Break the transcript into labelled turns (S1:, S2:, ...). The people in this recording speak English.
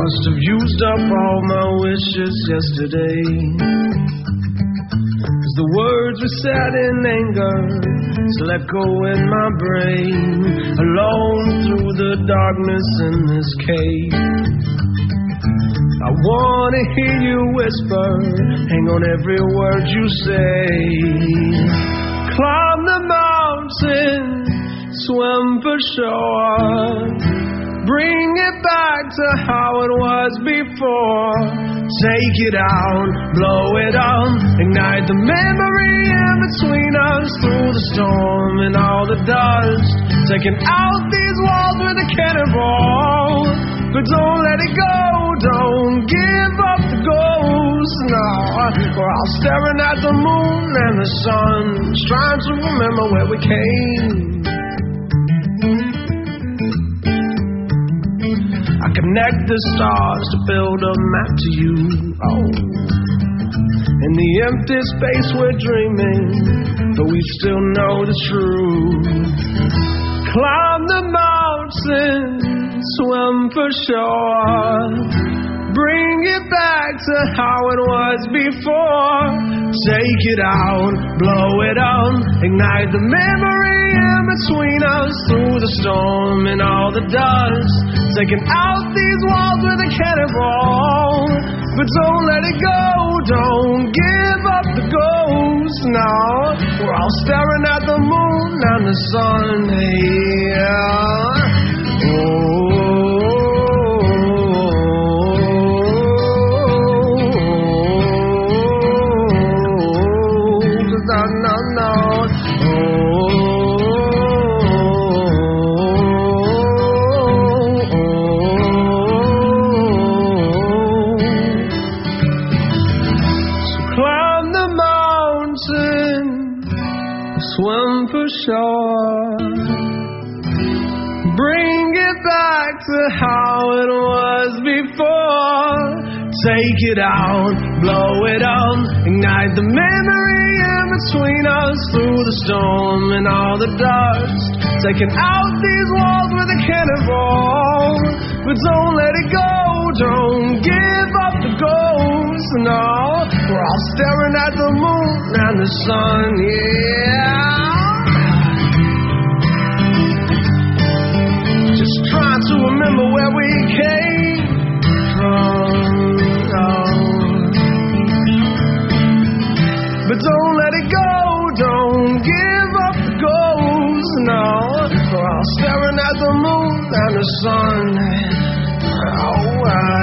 S1: must have used up all my wishes yesterday. 'Cause the words were said in anger, still echo in my brain, alone through the darkness in this cave. I wanna hear you whisper, hang on every word you say. Climb the mountain, swim for shore, bring it back to how it was before. Take it out, blow it up, ignite the memory in between us. Through the storm and all the dust, taking out these walls with a cannonball. But don't let it go, don't give up the ghost, no. We're all staring at the moon and the sun, trying to remember where we came. I connect the stars to build a map to you, oh. In the empty space we're dreaming, but we still know the truth. Climb the mountain, swim for shore, bring it back to how it was before. Take it out, blow it up, ignite the memory in between us. Through the storm and all the dust, taking out these walls with a cannonball. But don't let it go, don't give up the ghost, no. We're all staring at the moon and the sun, yeah. Oh. Swim for shore, bring it back to how it was before. Take it out, blow it up, ignite the memory in between us. Through the storm and all the dust, taking out these walls with a cannonball. But don't let it go, don't give up the ghost, no. We're all staring at the moon and the sun, yeah. Just trying to remember where we came from, oh. But don't let it go, don't give up the ghost, no. We're all staring at the moon and the sun, oh.